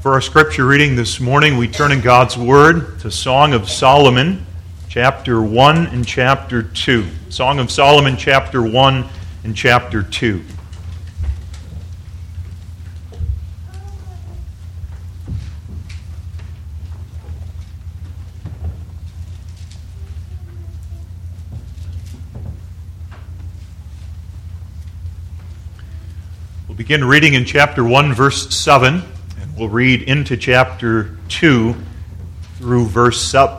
For our scripture reading this morning, we turn in God's Word to Song of Solomon, chapter 1 and chapter 2. Song of Solomon, chapter 1 and chapter 2. We'll begin reading in chapter 1, verse 7. We'll read into chapter 2 through verse 7.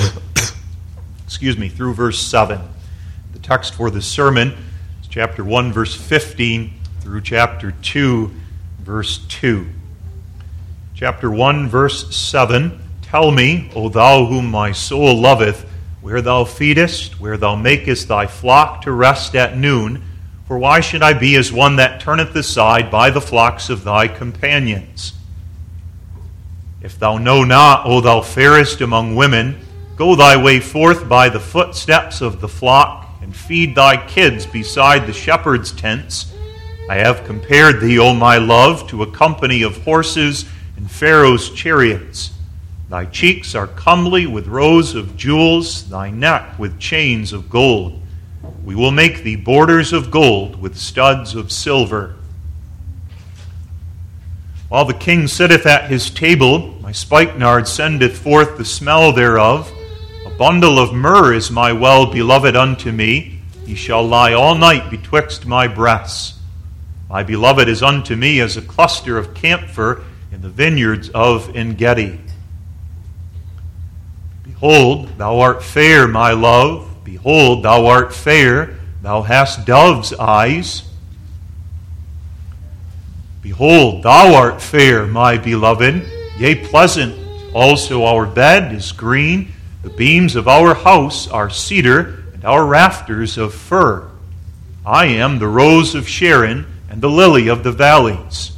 Through verse 7. The text for the sermon is chapter 1, verse 15 through chapter 2, verse 2. Chapter 1, verse 7. Tell me, O thou whom my soul loveth, where thou feedest, where thou makest thy flock to rest at noon. For why should I be as one that turneth aside by the flocks of thy companions? If thou know not, O thou fairest among women, go thy way forth by the footsteps of the flock, and feed thy kids beside the shepherd's tents. I have compared thee, O my love, to a company of horses and Pharaoh's chariots. Thy cheeks are comely with rows of jewels, thy neck with chains of gold. We will make thee borders of gold with studs of silver. While the king sitteth at his table, my spikenard sendeth forth the smell thereof. A bundle of myrrh is my well-beloved unto me. He shall lie all night betwixt my breasts. My beloved is unto me as a cluster of camphor in the vineyards of En-gedi. Behold, thou art fair, my love. Behold, thou art fair. Thou hast dove's eyes. Behold, thou art fair, my beloved, yea, pleasant. Also our bed is green. The beams of our house are cedar, and our rafters of fir. I am the rose of Sharon, and the lily of the valleys.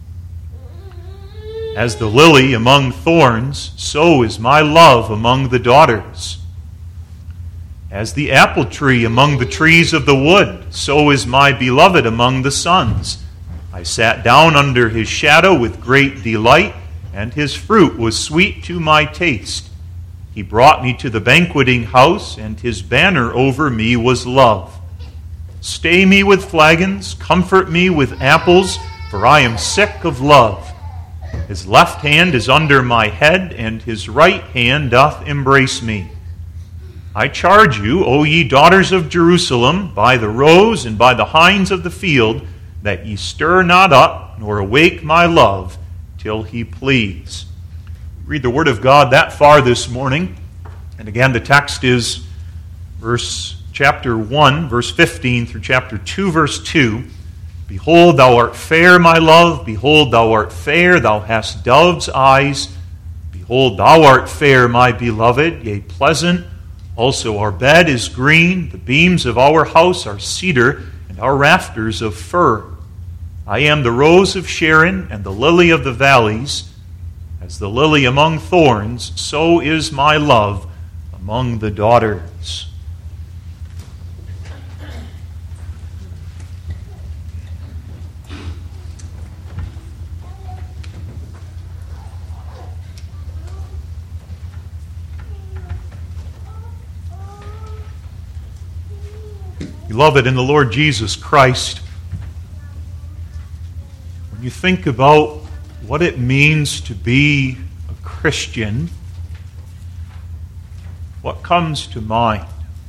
As the lily among thorns, so is my love among the daughters. As the apple tree among the trees of the wood, so is my beloved among the sons. I sat down under his shadow with great delight, and his fruit was sweet to my taste. He brought me to the banqueting house, and his banner over me was love. Stay me with flagons, comfort me with apples, for I am sick of love. His left hand is under my head, and his right hand doth embrace me. I charge you, O ye daughters of Jerusalem, by the roes and by the hinds of the field, that ye stir not up, nor awake my love, till he please. Read the Word of God that far this morning. And again, the text is chapter 1, verse 15 through chapter 2, verse 2. Behold, thou art fair, my love. Behold, thou art fair. Thou hast dove's eyes. Behold, thou art fair, my beloved, yea, pleasant. Also our bed is green. The beams of our house are cedar, and our rafters of fir. I am the rose of Sharon and the lily of the valleys. As the lily among thorns, so is my love among the daughters. Beloved in the Lord Jesus Christ, when you think about what it means to be a Christian, what comes to mind?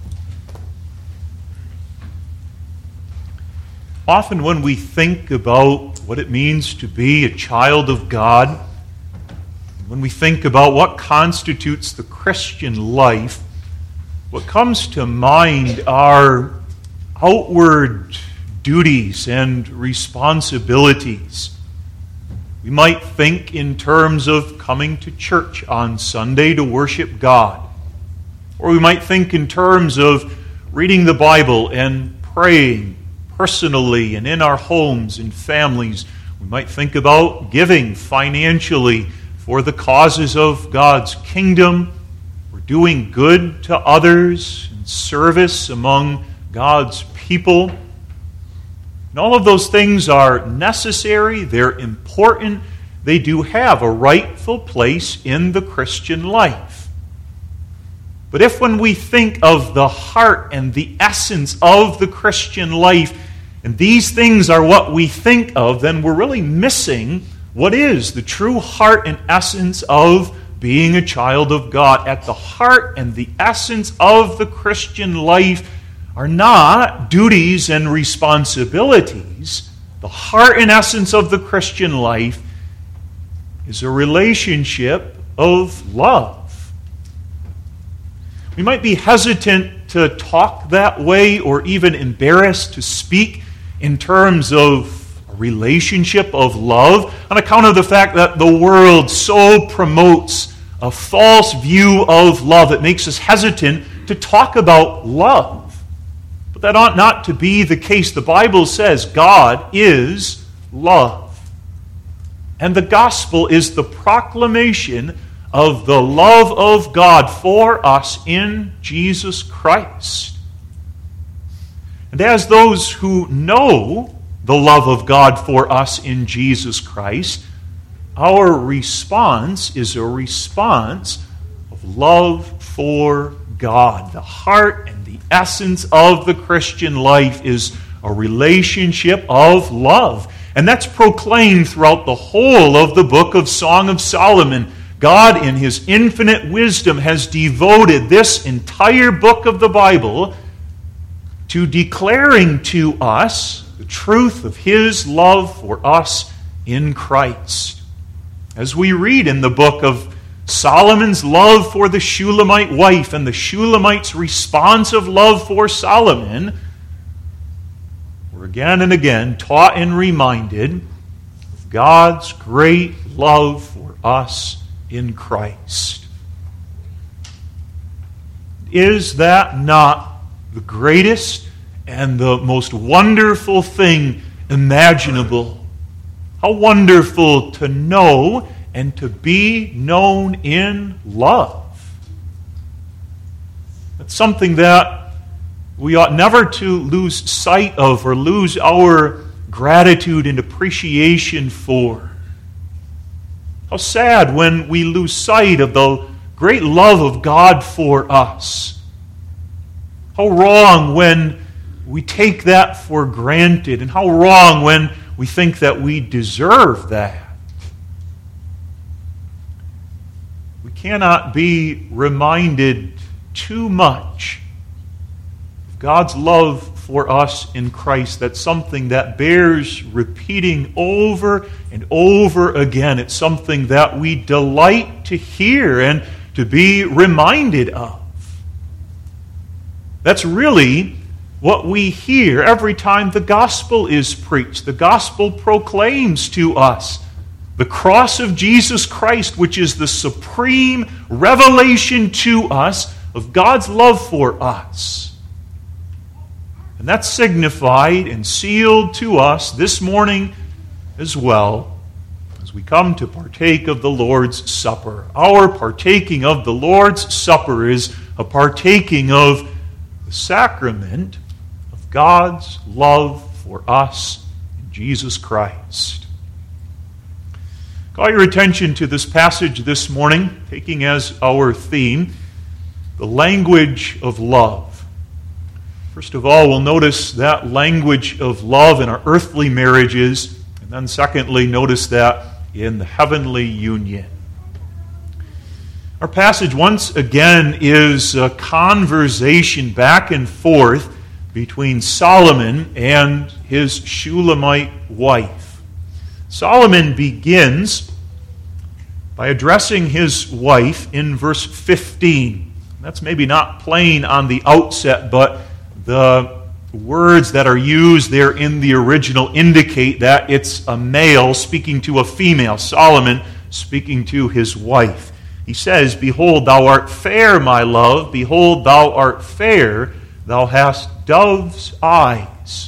Often when we think about what it means to be a child of God, when we think about what constitutes the Christian life, what comes to mind are outward duties and responsibilities. We might think in terms of coming to church on Sunday to worship God. Or we might think in terms of reading the Bible and praying personally and in our homes and families. We might think about giving financially for the causes of God's kingdom, or doing good to others and service among God's people. And all of those things are necessary, they're important, they do have a rightful place in the Christian life. But if when we think of the heart and the essence of the Christian life, and these things are what we think of, then we're really missing what is the true heart and essence of being a child of God. At the heart and the essence of the Christian life are not duties and responsibilities. The heart and essence of the Christian life is a relationship of love. We might be hesitant to talk that way or even embarrassed to speak in terms of a relationship of love on account of the fact that the world so promotes a false view of love. It makes us hesitant to talk about love. But that ought not to be the case. The Bible says God is love. And the gospel is the proclamation of the love of God for us in Jesus Christ. And as those who know the love of God for us in Jesus Christ, our response is a response of love for God. The heart and the essence of the Christian life is a relationship of love. And that's proclaimed throughout the whole of the book of Song of Solomon. God, in His infinite wisdom, has devoted this entire book of the Bible to declaring to us the truth of His love for us in Christ. As we read in the book of Solomon's love for the Shulamite wife and the Shulamite's response of love for Solomon, we're again and again taught and reminded of God's great love for us in Christ. Is that not the greatest and the most wonderful thing imaginable? How wonderful to know and to be known in love. That's something that we ought never to lose sight of or lose our gratitude and appreciation for. How sad when we lose sight of the great love of God for us. How wrong when we take that for granted, and how wrong when we think that we deserve that. We cannot be reminded too much of God's love for us in Christ. That's something that bears repeating over and over again. It's something that we delight to hear and to be reminded of. That's really what we hear every time the gospel is preached. The gospel proclaims to us the cross of Jesus Christ, which is the supreme revelation to us of God's love for us. And that's signified and sealed to us this morning as well as we come to partake of the Lord's Supper. Our partaking of the Lord's Supper is a partaking of the sacrament of God's love for us in Jesus Christ. Call your attention to this passage this morning, taking as our theme the language of love. First of all, we'll notice that language of love in our earthly marriages, and then secondly, notice that in the heavenly union. Our passage once again is a conversation back and forth between Solomon and his Shulamite wife. Solomon begins by addressing his wife in verse 15. That's maybe not plain on the outset, but the words that are used there in the original indicate that it's a male speaking to a female, Solomon speaking to his wife. He says, "Behold, thou art fair, my love. Behold, thou art fair. Thou hast dove's eyes."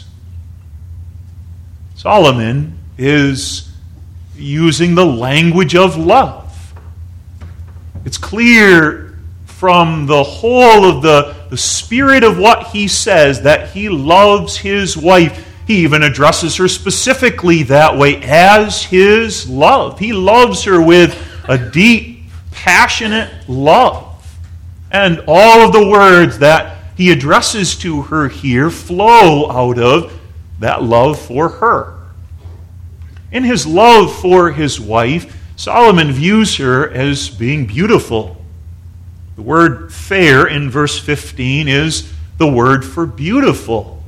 Solomon is using the language of love. It's clear from the whole of the spirit of what he says that he loves his wife. He even addresses her specifically that way as his love. He loves her with a deep, passionate love. And all of the words that he addresses to her here flow out of that love for her. In his love for his wife, Solomon views her as being beautiful. The word fair in verse 15 is the word for beautiful.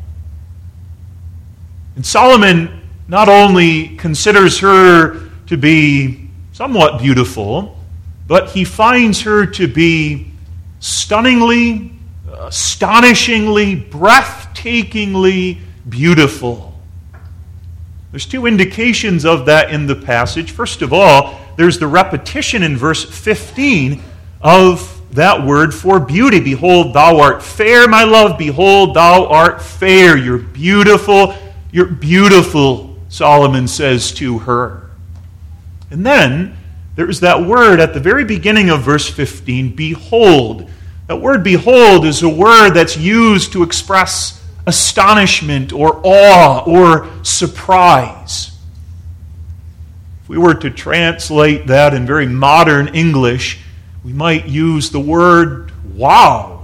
And Solomon not only considers her to be somewhat beautiful, but he finds her to be stunningly, astonishingly, breathtakingly beautiful. There's two indications of that in the passage. First of all, there's the repetition in verse 15 of that word for beauty. Behold, thou art fair, my love. Behold, thou art fair. You're beautiful. You're beautiful, Solomon says to her. And then there's that word at the very beginning of verse 15, behold. That word behold is a word that's used to express astonishment or awe or surprise. If we were to translate that in very modern English, we might use the word wow.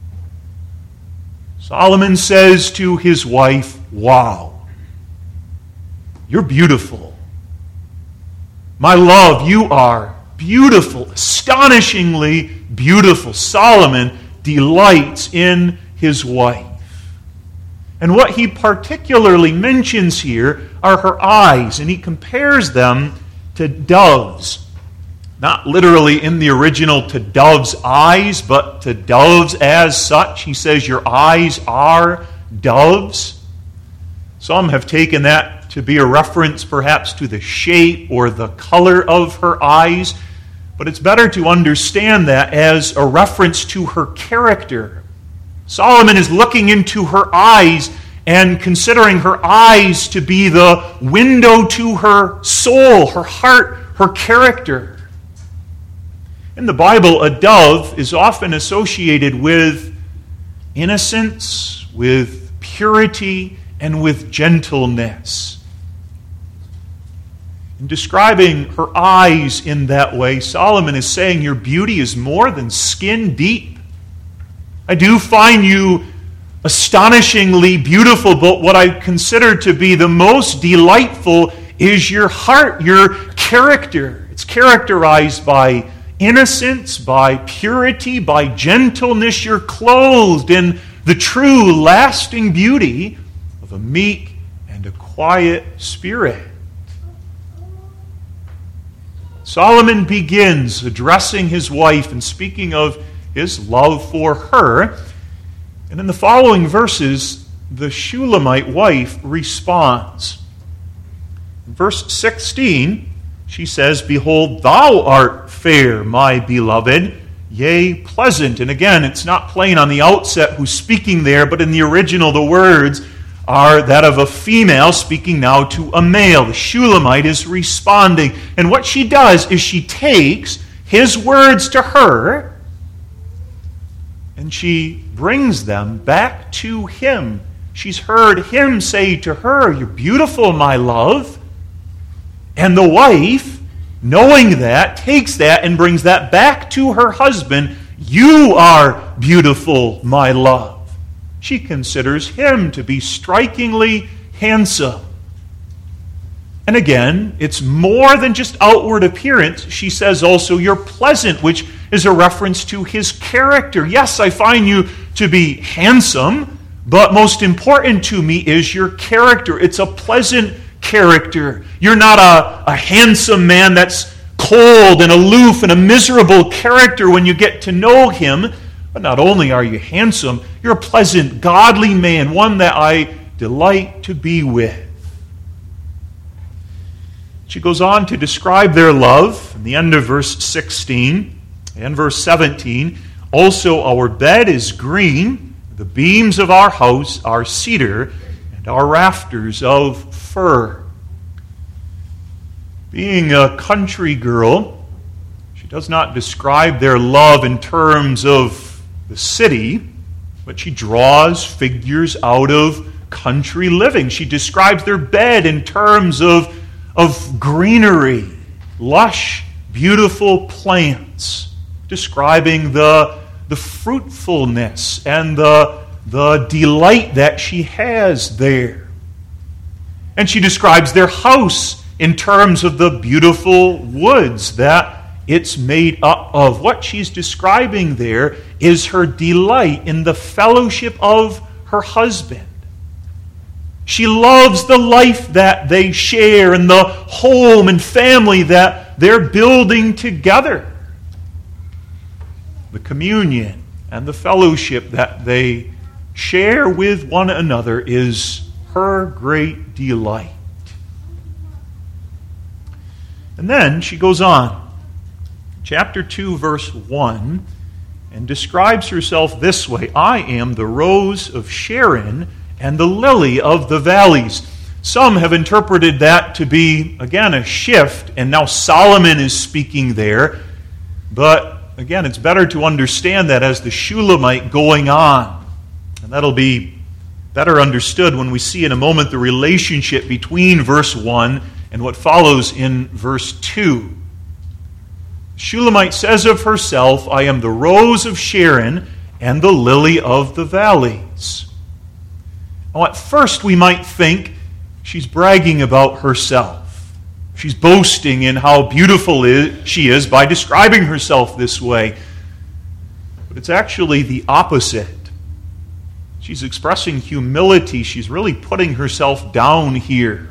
Solomon says to his wife, wow, you're beautiful. My love, you are beautiful, astonishingly beautiful. Solomon delights in his wife. And what he particularly mentions here are her eyes, and he compares them to doves. Not literally in the original to doves' eyes, but to doves as such. He says, your eyes are doves. Some have taken that to be a reference perhaps to the shape or the color of her eyes, but it's better to understand that as a reference to her character. Solomon is looking into her eyes and considering her eyes to be the window to her soul, her heart, her character. In the Bible, a dove is often associated with innocence, with purity, and with gentleness. In describing her eyes in that way, Solomon is saying your beauty is more than skin deep. I do find you astonishingly beautiful, but what I consider to be the most delightful is your heart, your character. It's characterized by innocence, by purity, by gentleness. You're clothed in the true, lasting beauty of a meek and a quiet spirit. Solomon begins addressing his wife and speaking of his love for her. And in the following verses, the Shulamite wife responds. In verse 16, she says, behold, thou art fair, my beloved, yea, pleasant. And again, it's not plain on the outset who's speaking there, but in the original, the words are that of a female speaking now to a male. The Shulamite is responding. And what she does is she takes his words to her and she brings them back to him. She's heard him say to her, you're beautiful, my love. And the wife, knowing that, takes that and brings that back to her husband. You are beautiful, my love. She considers him to be strikingly handsome. And again, it's more than just outward appearance. She says also, you're pleasant, which is a reference to his character. Yes, I find you to be handsome, but most important to me is your character. It's a pleasant character. You're not a handsome man that's cold and aloof and a miserable character when you get to know him. But not only are you handsome, you're a pleasant, godly man, one that I delight to be with. She goes on to describe their love in the end of verse 16 and verse 17. Also, our bed is green, the beams of our house are cedar, and our rafters of fir. Being a country girl, she does not describe their love in terms of the city, but she draws figures out of country living. She describes their bed in terms of greenery, lush, beautiful plants, describing the fruitfulness and the delight that she has there. And she describes their house in terms of the beautiful woods that it's made up of. What she's describing there is her delight in the fellowship of her husband. She loves the life that they share and the home and family that they're building together. The communion and the fellowship that they share with one another is her great delight. And then she goes on, chapter 2, verse 1, and describes herself this way: I am the rose of Sharon and the lily of the valleys. Some have interpreted that to be, again, a shift, and now Solomon is speaking there. But, again, it's better to understand that as the Shulamite going on. And that'll be better understood when we see in a moment the relationship between verse 1 and what follows in verse 2. Shulamite says of herself, I am the rose of Sharon and the lily of the valleys. Now, at first we might think she's bragging about herself. She's boasting in how beautiful she is by describing herself this way. But it's actually the opposite. She's expressing humility. She's really putting herself down here.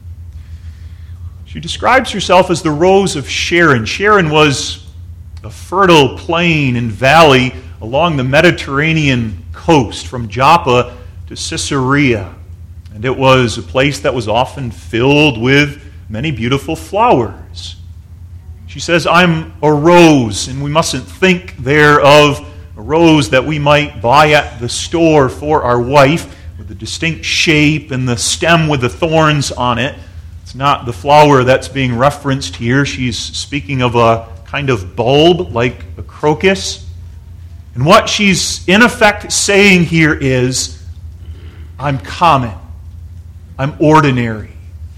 She describes herself as the rose of Sharon. Sharon was a fertile plain and valley along the Mediterranean coast from Joppa to Caesarea. And it was a place that was often filled with many beautiful flowers. She says, I'm a rose, and we mustn't think there of a rose that we might buy at the store for our wife with a distinct shape and the stem with the thorns on it. It's not the flower that's being referenced here. She's speaking of a kind of bulb like a crocus. And what she's in effect saying here is, I'm common. I'm ordinary.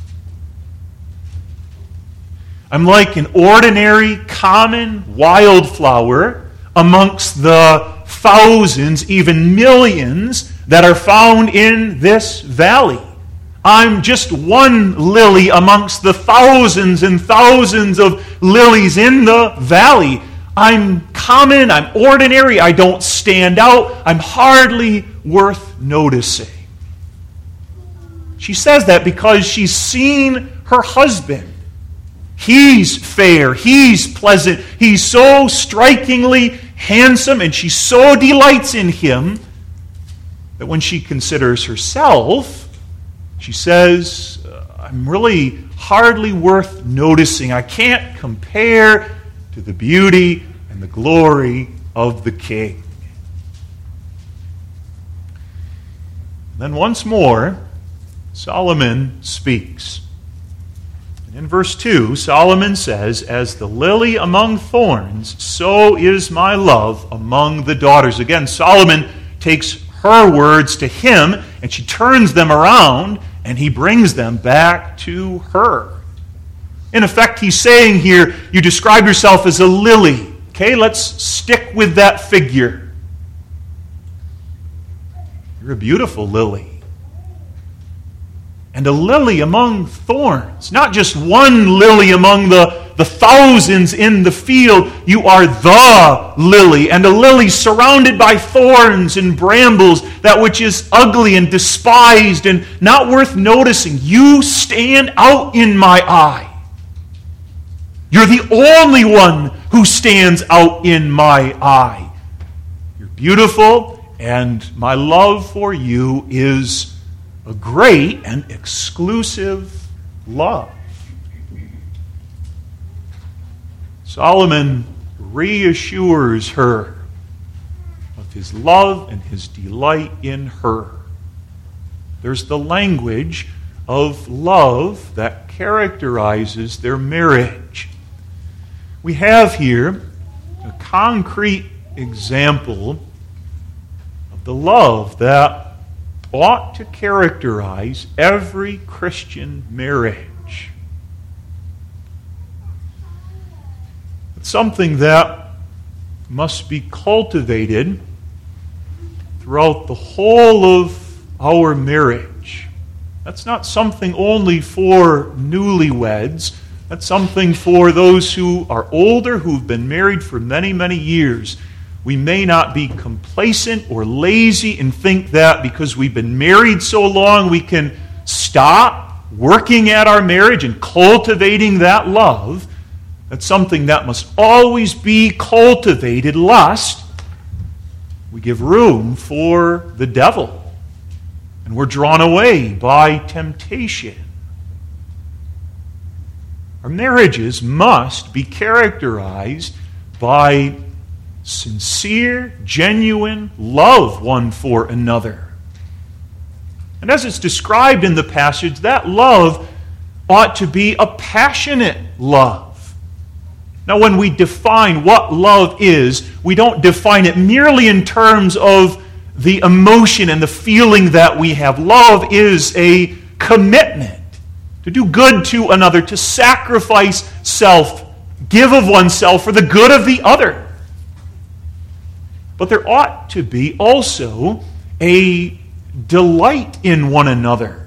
I'm like an ordinary, common wildflower amongst the thousands, even millions, that are found in this valley. I'm just one lily amongst the thousands and thousands of lilies in the valley. I'm common, I'm ordinary, I don't stand out, I'm hardly worth noticing. She says that because she's seen her husband. He's fair, he's pleasant, he's so strikingly handsome, and she so delights in him that when she considers herself, she says, I'm really hardly worth noticing. I can't compare to the beauty and the glory of the King. Then once more, Solomon speaks. And in verse 2, Solomon says, as the lily among thorns, so is my love among the daughters. Again, Solomon takes her words to him, and she turns them around, and he brings them back to her. In effect, he's saying here, you describe yourself as a lily. Okay, let's stick with that figure. You're a beautiful lily. And a lily among thorns. Not just one lily among the thousands in the field. You are the lily. And a lily surrounded by thorns and brambles, that which is ugly and despised and not worth noticing. You stand out in my eye. You're the only one who stands out in my eye. You're beautiful, and my love for you is a great and exclusive love. Solomon reassures her of his love and his delight in her. There's the language of love that characterizes their marriage. We have here a concrete example of the love that ought to characterize every Christian marriage. It's something that must be cultivated throughout the whole of our marriage. That's not something only for newlyweds. That's something for those who are older, who've been married for many, many years. We may not be complacent or lazy and think that because we've been married so long we can stop working at our marriage and cultivating that love. That's something that must always be cultivated, lest we give room for the devil and we're drawn away by temptation. Our marriages must be characterized by sincere, genuine love one for another. And as it's described in the passage, that love ought to be a passionate love. Now, when we define what love is, we don't define it merely in terms of the emotion and the feeling that we have. Love is a commitment to do good to another, to sacrifice self, give of oneself for the good of the other. But there ought to be also a delight in one another.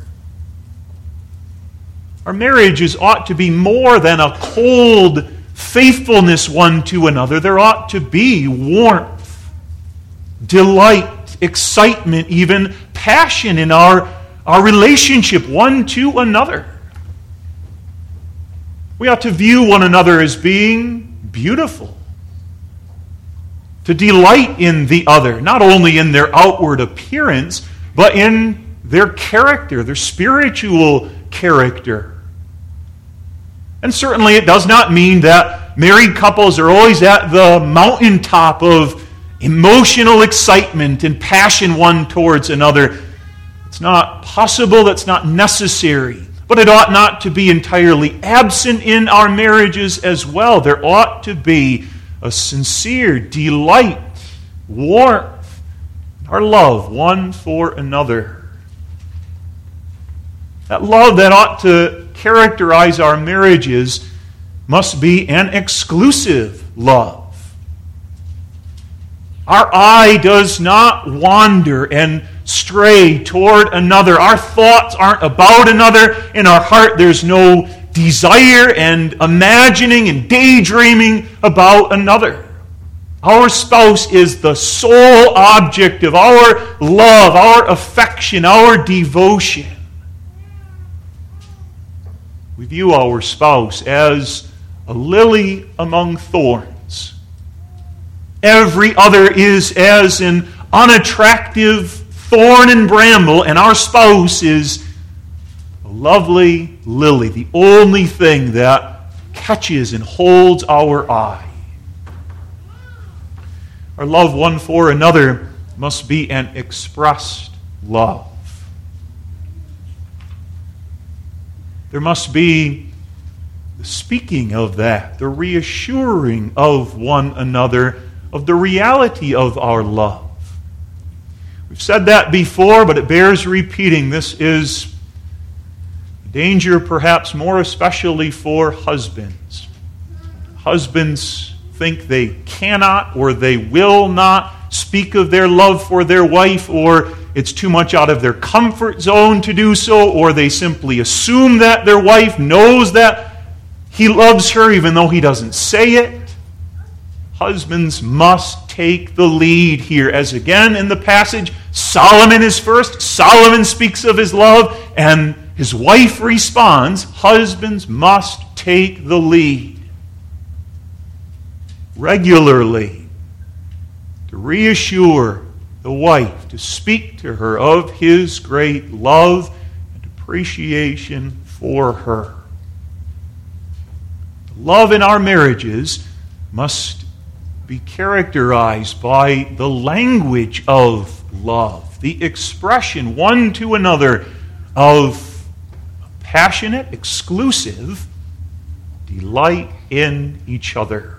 Our marriages ought to be more than a cold faithfulness one to another. There ought to be warmth, delight, excitement, even passion in our relationship one to another. We ought to view one another as being beautiful, to delight in the other, not only in their outward appearance, but in their character, their spiritual character. And certainly it does not mean that married couples are always at the mountaintop of emotional excitement and passion one towards another. It's not possible, that's not necessary. But it ought not to be entirely absent in our marriages as well. There ought to be a sincere delight, warmth, our love one for another. That love that ought to characterize our marriages must be an exclusive love. Our eye does not wander and stray toward another. Our thoughts aren't about another. In our heart, there's no desire and imagining and daydreaming about another. Our spouse is the sole object of our love, our affection, our devotion. We view our spouse as a lily among thorns. Every other is as an unattractive thorn and bramble, and our spouse is a lovely lily, the only thing that catches and holds our eye. Our love one for another must be an expressed love. There must be the speaking of that, the reassuring of one another of the reality of our love. We've said that before, but it bears repeating. This is a danger perhaps more especially for husbands. Husbands think they cannot or they will not speak of their love for their wife, or it's too much out of their comfort zone to do so, or they simply assume that their wife knows that he loves her even though he doesn't say it. Husbands must take the lead here, as again in the passage, Solomon is first. Solomon speaks of his love, and his wife responds. Husbands must take the lead regularly to reassure the wife, to speak to her of his great love and appreciation for her. Love in our marriages must be characterized by the language of love, the expression one to another of passionate, exclusive delight in each other.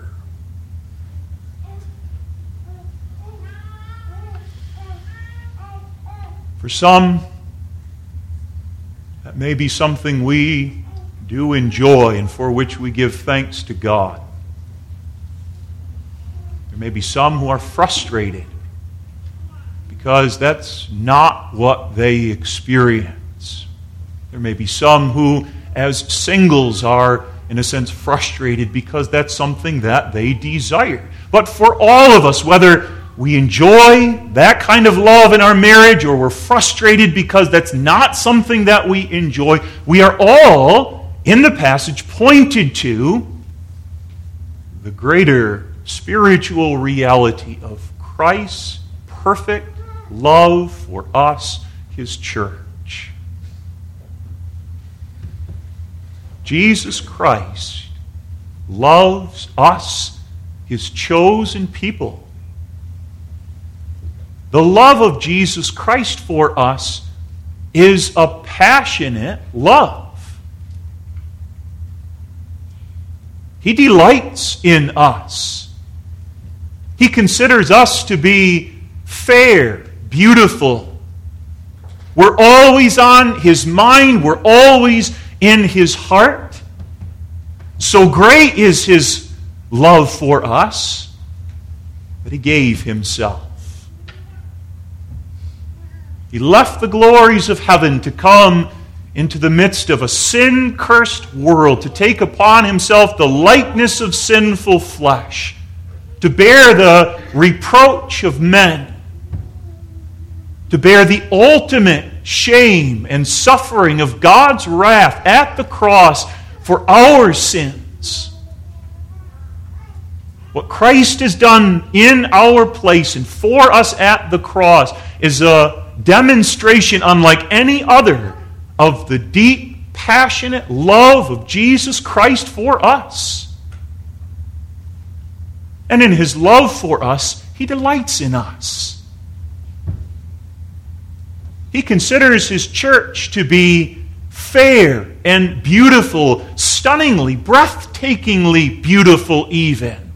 For some, that may be something we do enjoy and for which we give thanks to God. There may be some who are frustrated because that's not what they experience. There may be some who, as singles, are, in a sense, frustrated because that's something that they desire. But for all of us, whether we enjoy that kind of love in our marriage or we're frustrated because that's not something that we enjoy, we are all, in the passage, pointed to the greater spiritual reality of Christ's perfect love for us, His church. Jesus Christ loves us, His chosen people. The love of Jesus Christ for us is a passionate love. He delights in us. He considers us to be fair, beautiful. We're always on His mind. We're always in His heart. So great is His love for us that He gave Himself. He left the glories of heaven to come into the midst of a sin-cursed world, to take upon Himself the likeness of sinful flesh, to bear the reproach of men, to bear the ultimate shame and suffering of God's wrath at the cross for our sins. What Christ has done in our place and for us at the cross is a demonstration unlike any other of the deep, passionate love of Jesus Christ for us. And in His love for us, He delights in us. He considers His church to be fair and beautiful, stunningly, breathtakingly beautiful even.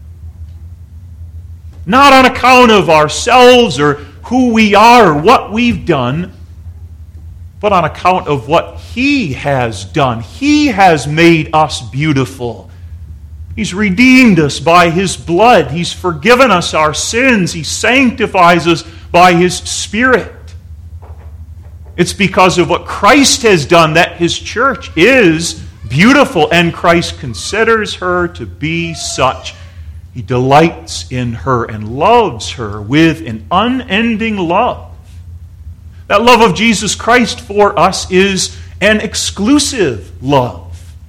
Not on account of ourselves or who we are or what we've done, but on account of what He has done. He has made us beautiful. He's redeemed us by His blood. He's forgiven us our sins. He sanctifies us by His Spirit. It's because of what Christ has done that His church is beautiful, and Christ considers her to be such. He delights in her and loves her with an unending love. That love of Jesus Christ for us is an exclusive love.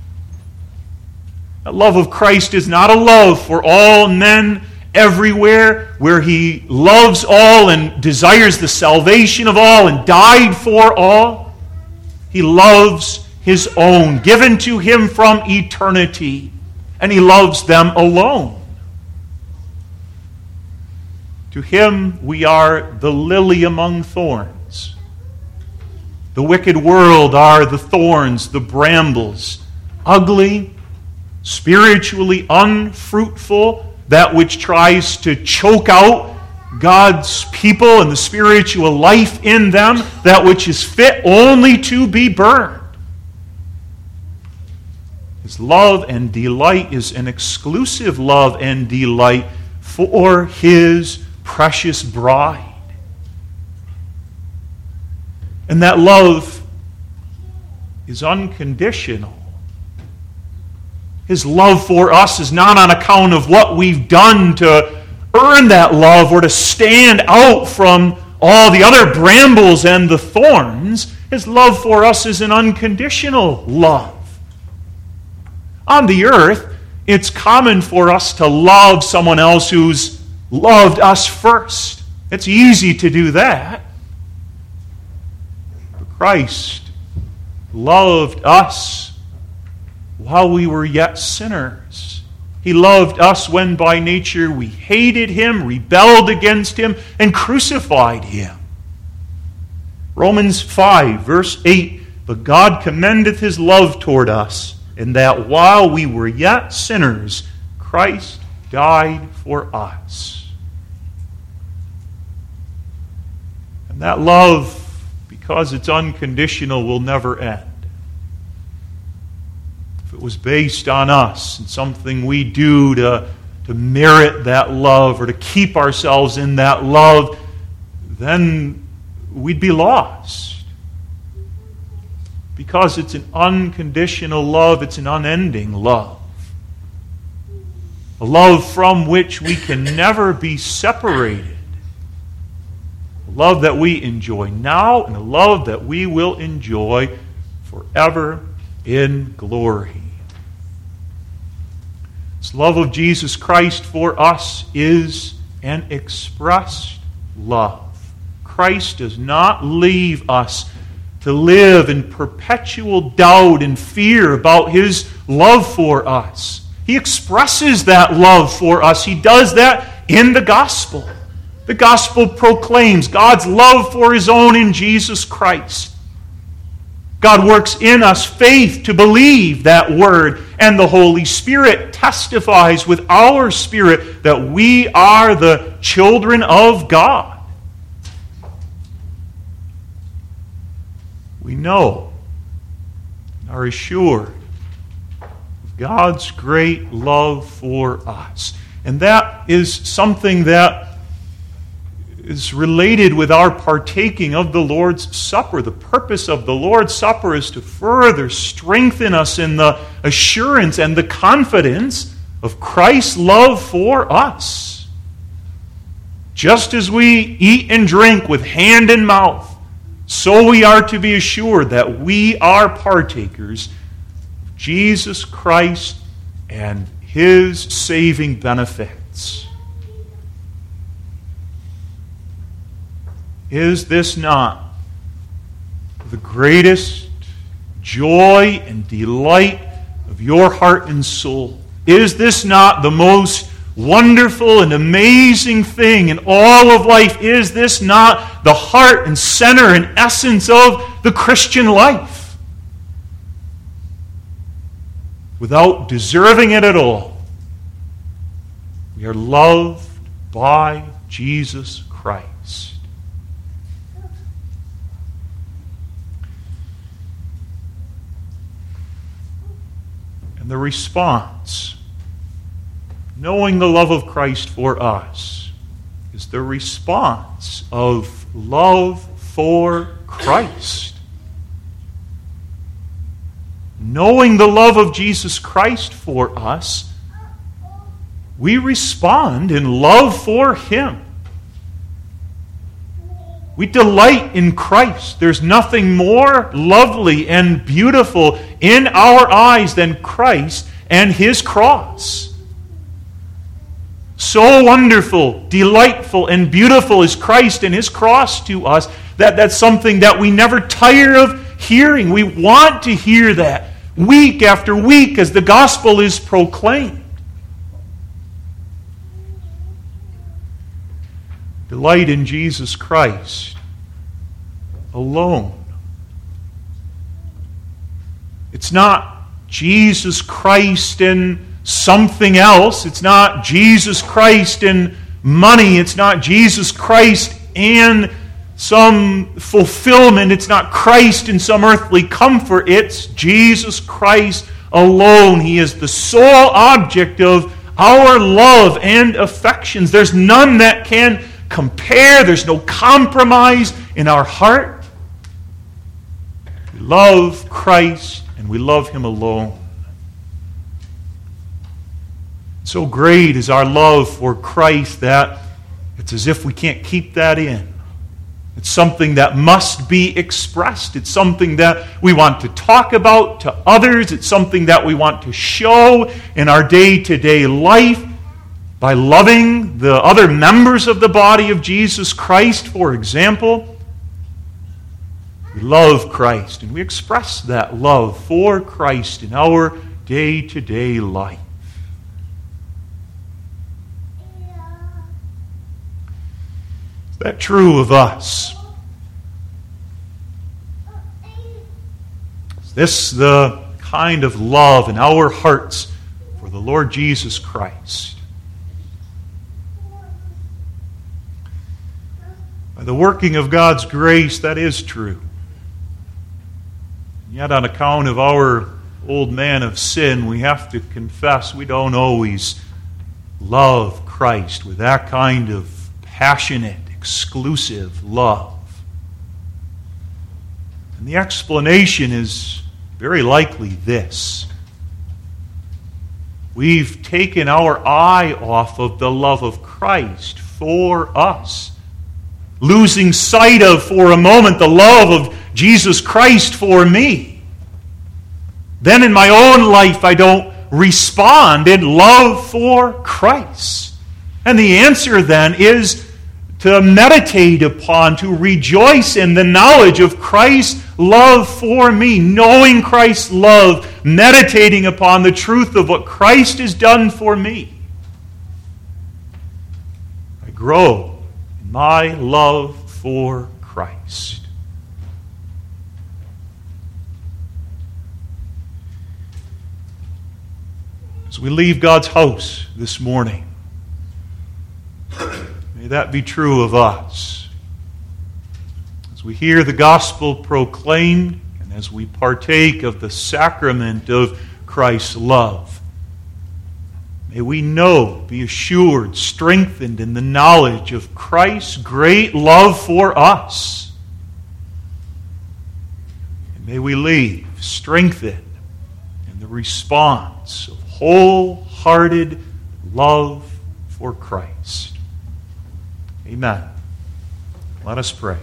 That love of Christ is not a love for all men everywhere, where He loves all and desires the salvation of all and died for all. He loves His own, given to Him from eternity, and He loves them alone. To Him we are the lily among thorns. The wicked world are the thorns, the brambles, ugly, spiritually unfruitful, that which tries to choke out God's people and the spiritual life in them, that which is fit only to be burned. His love and delight is an exclusive love and delight for His precious bride. And that love is unconditional. His love for us is not on account of what we've done to earn that love or to stand out from all the other brambles and the thorns. His love for us is an unconditional love. On the earth, it's common for us to love someone else who's loved us first. It's easy to do that. But Christ loved us while we were yet sinners. He loved us when by nature we hated Him, rebelled against Him, and crucified Him. Romans 5, verse 8, "But God commendeth His love toward us, in that while we were yet sinners, Christ died for us." And that love because it's unconditional, will never end. If it was based on us and something we do to merit that love or to keep ourselves in that love, then we'd be lost. Because it's an unconditional love, it's an unending love. A love from which we can never be separated. A love that we enjoy now and a love that we will enjoy forever in glory. This love of Jesus Christ for us is an expressed love. Christ does not leave us to live in perpetual doubt and fear about His love for us. He expresses that love for us. He does that in the gospel. The gospel proclaims God's love for His own in Jesus Christ. God works in us faith to believe that word, and the Holy Spirit testifies with our spirit that we are the children of God. We know and are assured of God's great love for us. And that is something that is related with our partaking of the Lord's Supper. The purpose of the Lord's Supper is to further strengthen us in the assurance and the confidence of Christ's love for us. Just as we eat and drink with hand and mouth, so we are to be assured that we are partakers of Jesus Christ and His saving benefits. Is this not the greatest joy and delight of your heart and soul? Is this not the most wonderful and amazing thing in all of life? Is this not the heart and center and essence of the Christian life? Without deserving it at all, we are loved by Jesus Christ. And the response, knowing the love of Christ for us, is the response of love for Christ. Knowing the love of Jesus Christ for us, we respond in love for Him. We delight in Christ. There's nothing more lovely and beautiful in our eyes than Christ and His cross. So wonderful, delightful, and beautiful is Christ and His cross to us that's something that we never tire of hearing. We want to hear that week after week as the gospel is proclaimed. Delight in Jesus Christ alone. It's not Jesus Christ and something else. It's not Jesus Christ and money. It's not Jesus Christ and some fulfillment. It's not Christ and some earthly comfort. It's Jesus Christ alone. He is the sole object of our love and affections. There's none that can compare. There's no compromise in our heart. We love Christ and we love Him alone. So great is our love for Christ that it's as if we can't keep that in. It's something that must be expressed. It's something that we want to talk about to others. It's something that we want to show in our day-to-day life. By loving the other members of the body of Jesus Christ, for example, we love Christ and we express that love for Christ in our day-to-day life. Is that true of us? Is this the kind of love in our hearts for the Lord Jesus Christ? By the working of God's grace, that is true. Yet on account of our old man of sin, we have to confess we don't always love Christ with that kind of passionate, exclusive love. And the explanation is very likely this. We've taken our eye off of the love of Christ for us, losing sight of, for a moment, the love of Jesus Christ for me. Then in my own life, I don't respond in love for Christ. And the answer then is to meditate upon, to rejoice in the knowledge of Christ's love for me, knowing Christ's love, meditating upon the truth of what Christ has done for me. I grow in my love for Christ. As we leave God's house this morning, may that be true of us. As we hear the gospel proclaimed, and as we partake of the sacrament of Christ's love, may we know, be assured, strengthened in the knowledge of Christ's great love for us. And may we leave strengthened in the response of wholehearted love for Christ. Amen. Let us pray.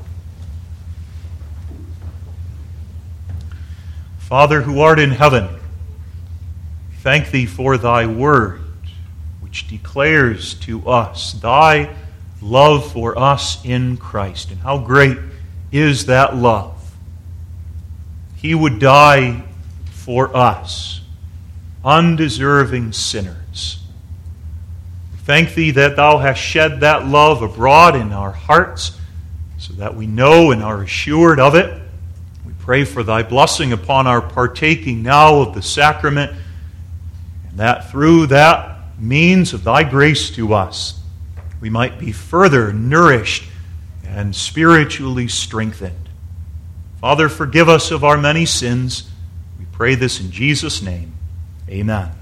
Father who art in heaven, thank Thee for Thy word, which declares to us Thy love for us in Christ. And how great is that love. He would die for us, undeserving sinners. Thank Thee that Thou hast shed that love abroad in our hearts, so that we know and are assured of it. We pray for Thy blessing upon our partaking now of the sacrament, and that through that means of Thy grace to us, we might be further nourished and spiritually strengthened. Father, forgive us of our many sins. We pray this in Jesus' name. Amen.